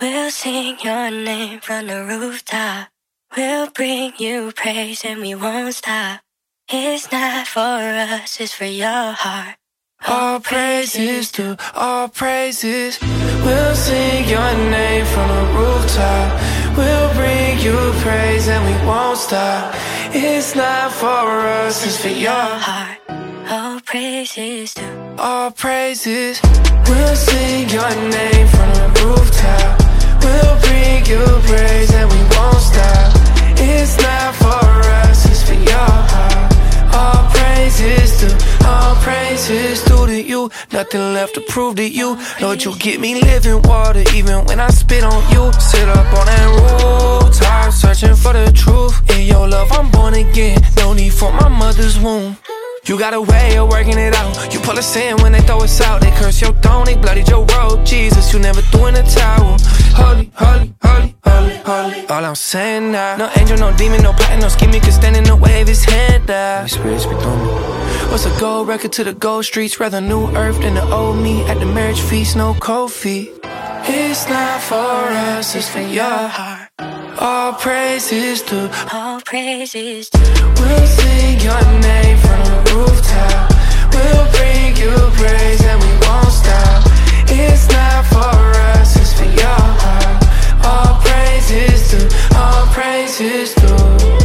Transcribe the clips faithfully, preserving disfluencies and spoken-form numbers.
We'll sing your name from the rooftop. We'll bring you praise and we won't stop. It's not for us, it's for your heart. All praises to all praises. We'll sing your name from the rooftop. We'll bring you praise and we won't stop. It's not for us, it's for your heart. All praises to all praises. We'll sing your name from the rooftop. We'll bring you praise and we won't stop. It's not for us, it's for your heart. All praises to, all praises due to you. Nothing left to prove to you. Lord, you get me living water even when I spit on you. Sit up on that rooftop, searching for the truth. In your love, I'm born again. No need for my mother's womb. You got a way of working it out. You pull us in when they throw us out. They curse your throne, they bloodied your robe. Jesus, you never threw in a towel. Holy, holy, holy, holy, holy. All I'm saying now, no angel, no demon, no plotting, no scheming can stand in the way of his hand down. Spirit, speak through me. What's a gold record to the gold streets? Rather new earth than the old me. At the marriage feast, no cold feet. It's not for us, it's for your heart. All praises to, all praises to. We'll sing your name from the rooftop. We'll bring you praise and we won't stop. It's not for us, it's for your heart. All praises to, all praises to.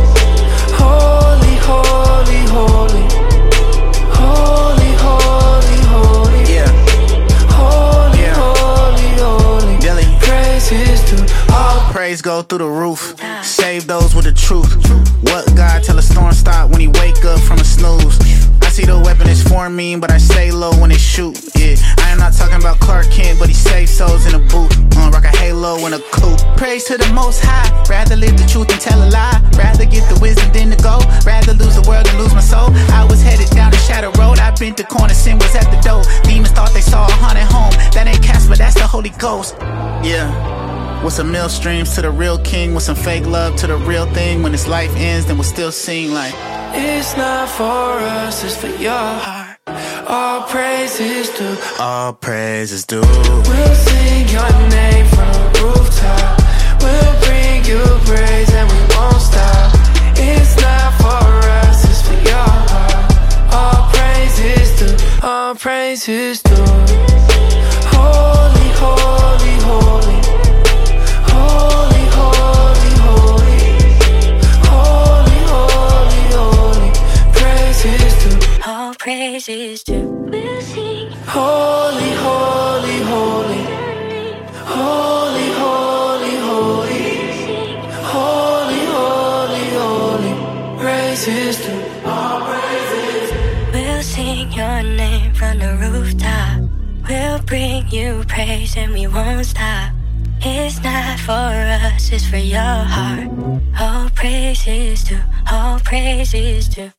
Holy, holy, holy. Holy, holy, holy. Yeah. Holy, yeah. holy, holy. Billy. Praises to all. Praise go through the roof. Save those with the truth. What God tell a storm stop when he wake up from a snooze? I see the weapon is for me, but I stay low when it shoot. Yeah, I am not talking about Clark Kent, but he saves souls in a boot. Uh, rock a halo in a coupe. Praise to the Most High. Rather live the truth than tell a lie. Rather get the wisdom than the gold. Rather lose the world than lose my soul. I was headed down the shadow road. I bent the corner, sin was at the door. Demons thought they saw a haunted home. That ain't Casper, that's the Holy Ghost. Yeah. With some mill streams to the real king. With some fake love to the real thing. When this life ends, then we'll still sing like it's not for us, it's for your heart. All praises due, all praises due. We'll sing your name from the rooftop. We'll bring you praise and we won't stop. It's not for us, it's for your heart. All praises due, all praises due. Holy, holy, holy. Holy, holy, holy. Holy, holy, holy. Praises to all praises to. We'll sing. Holy, holy, holy. Holy, holy, holy. Holy, holy, holy. Praises to all praises. We'll sing your name from the rooftop. We'll bring you praise and we won't stop. It's not for us, it's for your heart. All praises to, all praises to.